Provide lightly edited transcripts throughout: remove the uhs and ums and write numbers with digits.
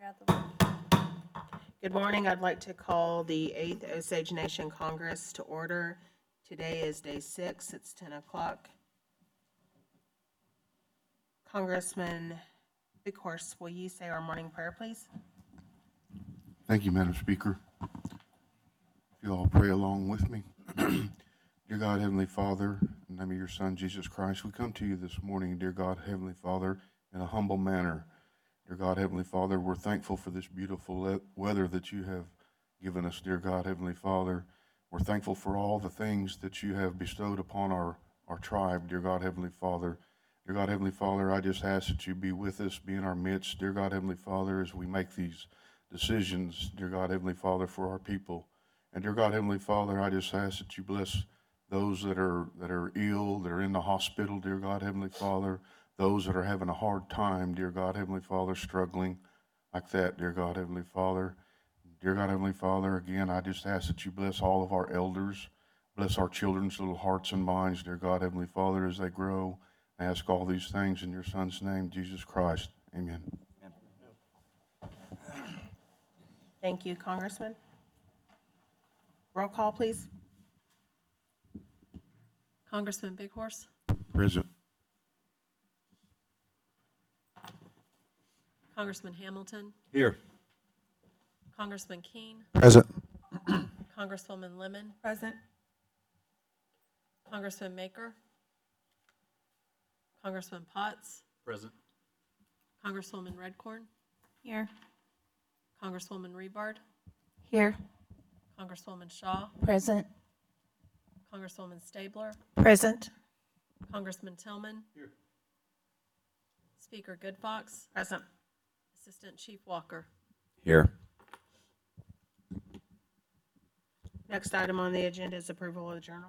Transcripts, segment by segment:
Good morning. I'd like to call the 8th Osage Nation Congress to order. Today is day 6. It's 10 o'clock. Congressman Bighorse, will you say our morning prayer, please? Thank you, Madam Speaker. If you all pray along with me. Dear God, Heavenly Father, in the name of your Son, Jesus Christ, we come to you this morning, dear God, Heavenly Father, in a humble manner. Dear God, Heavenly Father, we're thankful for this beautiful weather that you have given us, dear God, Heavenly Father. We're thankful for all the things that you have bestowed upon our tribe, dear God, Heavenly Father. Dear God, Heavenly Father, I just ask that you be with us, be in our midst, dear God, Heavenly Father, as we make these decisions, dear God, Heavenly Father, for our people. And dear God, Heavenly Father, I just ask that you bless those that are ill, that are in the hospital, dear God, Heavenly Father, those that are having a hard time, dear God, Heavenly Father, struggling like that, dear God, Heavenly Father. Dear God, Heavenly Father, again, I just ask that you bless all of our elders, bless our children's little hearts and minds, dear God, Heavenly Father, as they grow. I ask all these things in your Son's name, Jesus Christ. Amen. Thank you, Congressman. Roll call, please. Congressman Bighorse, Present. Congressman Hamilton, Here. Congressman Keene, Present. Congresswoman Lemon, Present. Congressman Maker, Congressman Potts, Present. Congresswoman Redcorn, Here. Congresswoman Rebar, Here. Congresswoman Shaw, Present. Congresswoman Stabler, Present. Congressman Tillman. Here. Speaker Goodfox, Present. Assistant Chief Walker. Here. Next item on the agenda is approval of the journal.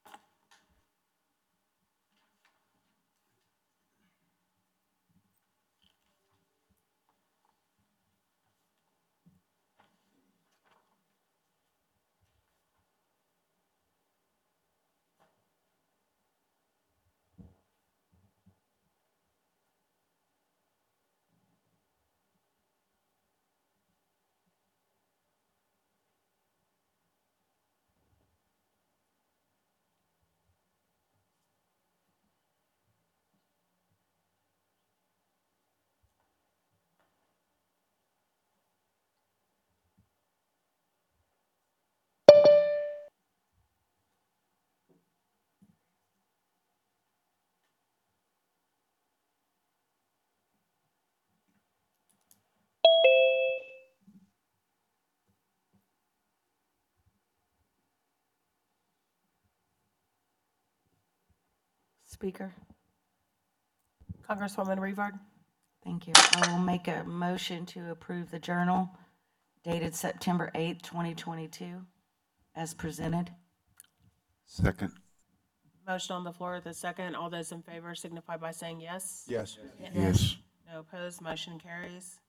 Speaker, Congresswoman Rebar. thank you. I will make a motion to approve the journal dated September 8th, 2022, as presented. Second. Motion on the floor with a second. All those in favor signify by saying yes. Yes. Yes. No opposed, motion carries.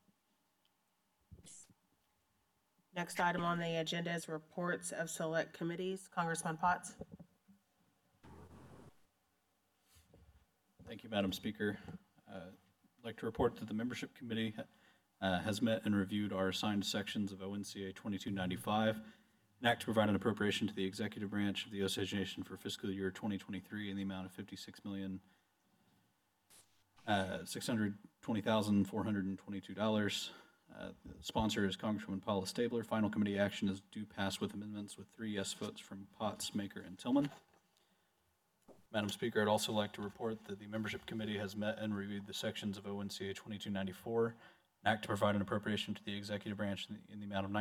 Next item on the agenda is reports of select committees. Congressman Potts. Thank you, Madam Speaker. I'd like to report that the membership committee has met and reviewed our assigned sections of ONCA 2295, an act to provide an appropriation to the executive branch of the Osage Nation for fiscal year 2023 in the amount of $56,620,422. The sponsor is Congresswoman Paula Stabler. Final committee action is due pass with amendments with 3 yes votes from Potts, Maker, and Tillman. Madam Speaker, I'd also like to report that the membership committee has met and reviewed the sections of ONCA 2294, an act to provide an appropriation to the executive branch in the amount of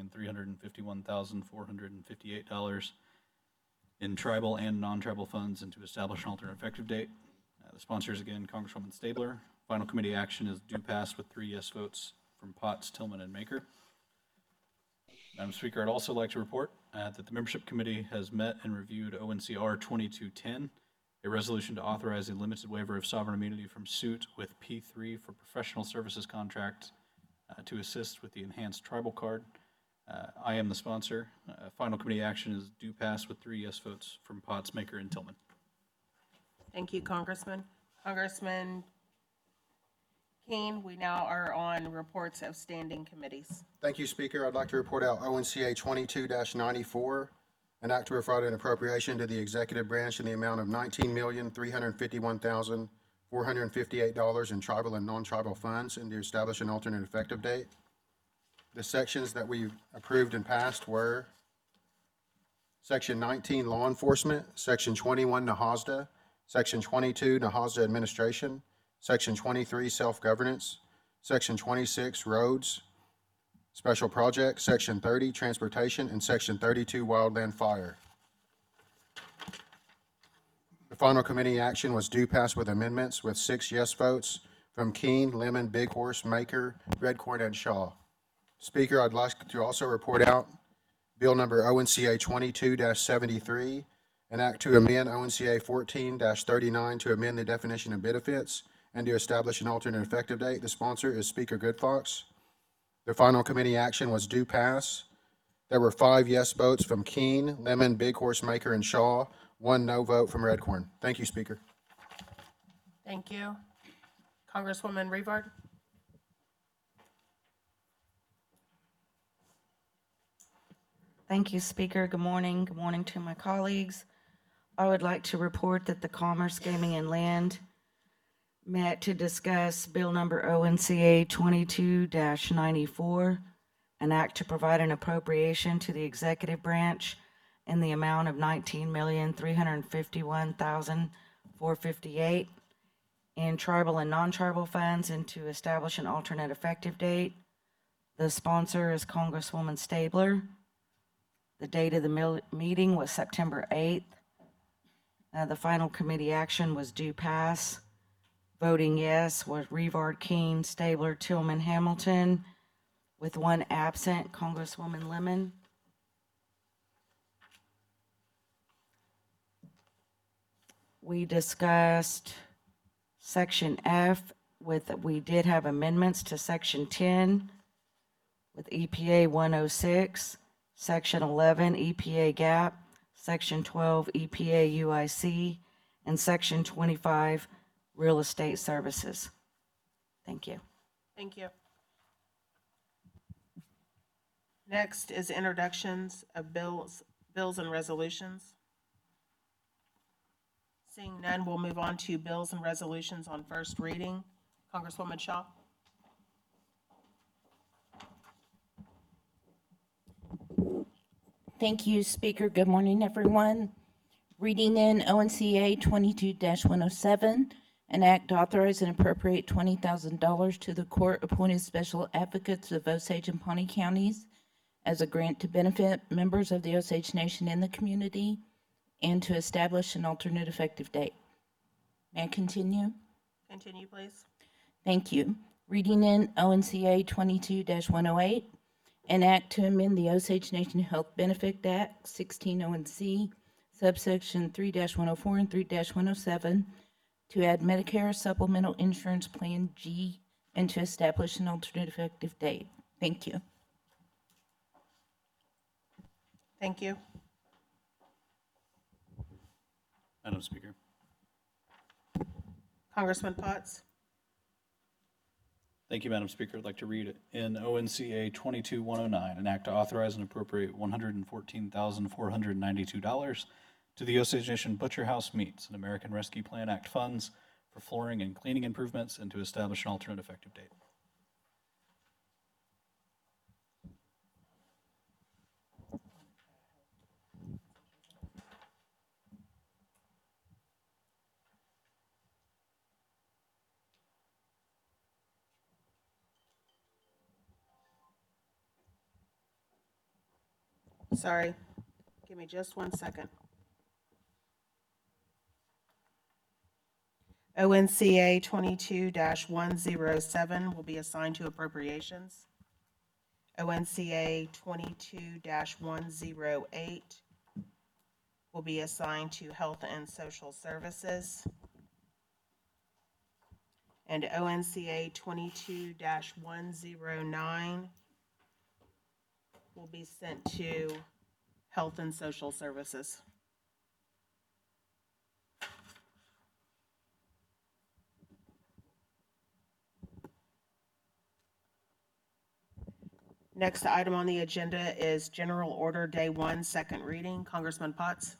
$19,351,458 in tribal and non-tribal funds and to establish an alternate effective date. The sponsors, again, Congresswoman Stabler. Final committee action is due pass with 3 yes votes from Potts, Tillman, and Maker. Madam Speaker, I'd also like to report that the membership committee has met and reviewed ONCR 2210, a resolution to authorize a limited waiver of sovereign immunity from suit with P3 for professional services contract to assist with the enhanced tribal card. I am the sponsor. Final committee action is due pass with 3 yes votes from Potts, Maker, and Tillman. Thank you, Congressman. Congressman Keen, we now are on reports of standing committees. Thank you, Speaker. I'd like to report out ONCA 22-94, an act to provide an appropriation to the executive branch in the amount of $19,351,458 in tribal and non-tribal funds and to establish an alternate effective date. The sections that we approved and passed were Section 19, Law Enforcement, Section 21, NAHASDA, Section 22, NAHASDA Administration, Section 23, Self-Governance, Section 26, Roads, Special Projects, Section 30, Transportation, and Section 32, Wildland Fire. The final committee action was due pass with amendments with 6 yes votes from Keene, Lemon, Big Horse, Maker, Redcorn, and Shaw. Speaker, I'd like to also report out Bill number ONCA 22-73, an act to amend ONCA 14-39 to amend the definition of benefits and to establish an alternate effective date. The sponsor is Speaker Goodfox. The final committee action was due pass. There were 5 yes votes from Keene, Lemon, Big Horse, Maker, and Shaw, 1 no vote from Redcorn. Thank you, Speaker. Thank you. Congresswoman Revard? Thank you, Speaker. Good morning. Good morning to my colleagues. I would like to report that the Commerce, Gaming, and Land met to discuss Bill number ONCA 22-94, an act to provide an appropriation to the executive branch in the amount of $19,351,458 in tribal and non-tribal funds and to establish an alternate effective date. The sponsor is Congresswoman Stabler. The date of the meeting was September 8th. The final committee action was due pass. Voting yes was Revard, Keene, Stabler, Tillman, Hamilton, with 1 absent, Congresswoman Lemon. We discussed Section F we did have amendments to Section 10 with EPA 106, Section 11 EPA GAP, Section 12 EPA UIC, and Section 25 Real Estate Services. Thank you. Thank you. Next is introductions of bills and resolutions. Seeing none, we'll move on to bills and resolutions on first reading. Congresswoman Shaw? Thank you, Speaker. Good morning, everyone. Reading in ONCA 22-107, an act to authorize and appropriate $20,000 to the court-appointed special advocates of Osage and Pawnee counties as a grant to benefit members of the Osage Nation in the community and to establish an alternate effective date. May I continue? Continue, please. Thank you. Reading in ONCA 22-108, an act to amend the Osage Nation Health Benefit Act, 16 ONC, subsection 3-104 and 3-107, to add Medicare Supplemental Insurance Plan G and to establish an alternate effective date. Thank you. Thank you. Madam Speaker. Congressman Potts? Thank you, Madam Speaker. I'd like to read in ONCA 22-109, an act to authorize and appropriate $114,492 to the Osage Nation Butcher House Meats and American Rescue Plan Act funds for flooring and cleaning improvements and to establish an alternate effective date. Sorry. Give me just 1 second. ONCA 22-107 will be assigned to appropriations. ONCA 22-108 will be assigned to Health and Social Services. And ONCA 22-109 will be sent to Health and Social Services. Next item on the agenda is General Order Day 1, second reading. Congressman Potts.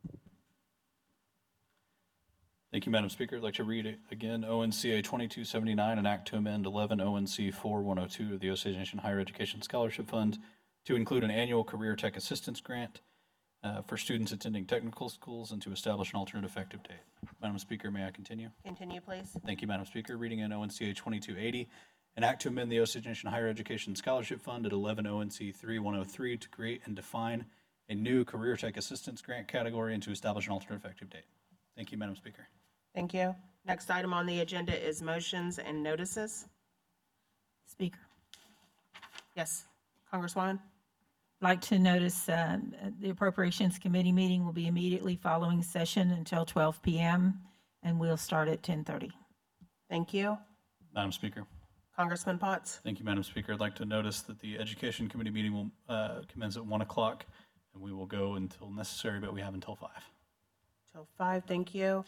Thank you, Madam Speaker. I'd like to read it again. ONCA 2279, an act to amend 11 ONC 4102 of the Osage Nation Higher Education Scholarship Fund to include an annual career tech assistance grant for students attending technical schools and to establish an alternate effective date. Madam Speaker, may I continue? Continue, please. Thank you, Madam Speaker. Reading in ONCA 2280, an act to amend the Osage Nation Higher Education Scholarship Fund at 11 ONC 3103 to create and define a new career tech assistance grant category and to establish an alternate effective date. Thank you, Madam Speaker. Thank you. Next item on the agenda is motions and notices. Speaker, Yes, Congresswoman? like to notice the Appropriations Committee meeting will be immediately following session until 12 p.m., and we'll start at 10:30. Thank you. Madam Speaker. Congressman Potts? Thank you, Madam Speaker. I'd like to notice that the Education Committee meeting will commence at 1 o'clock, and we will go until necessary, but we have until 5. Till 5, thank you.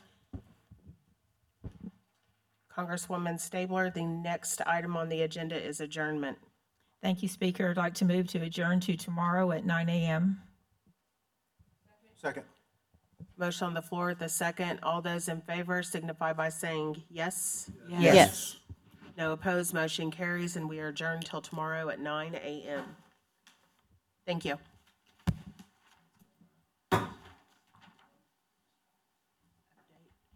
Congresswoman Stabler, the next item on the agenda is adjournment. Thank you, Speaker. I'd like to move to adjourn to tomorrow at 9 a.m. Second. Motion on the floor at the second. All those in favor signify by saying yes. Yes. No opposed, motion carries, and we are adjourned till tomorrow at 9 a.m. Thank you.